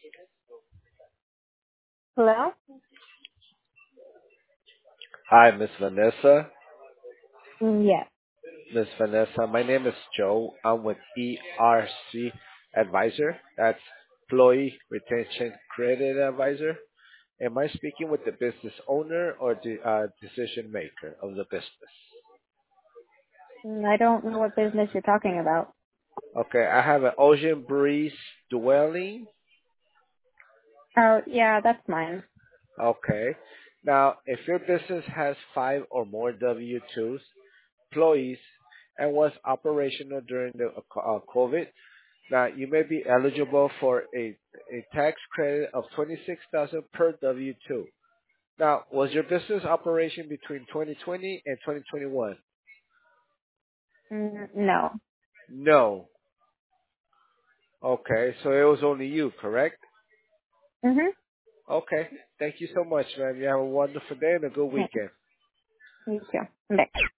Hello? Hi, Miss Vanessa. Yes. Miss Vanessa, my name is Joe. I'm with ERC Advisor. That's Employee Retention Credit Advisor. Am I speaking with the business owner or the decision maker of the business? I don't know what business you're talking about. Okay, I have an Ocean Breeze dwelling. Oh, yeah, that's mine. Okay. Now, if your business has 5 or more W-2s, employees, and was operational during the COVID, now, you may be eligible for a tax credit of 26,000 per W-2. Now, was your business operation between 2020 and 2021? No. No. Okay, so it was only you, correct? Mm-hmm. Okay. Thank you so much, ma'am. You have a wonderful day and a good Yeah, weekend. me too. Bye.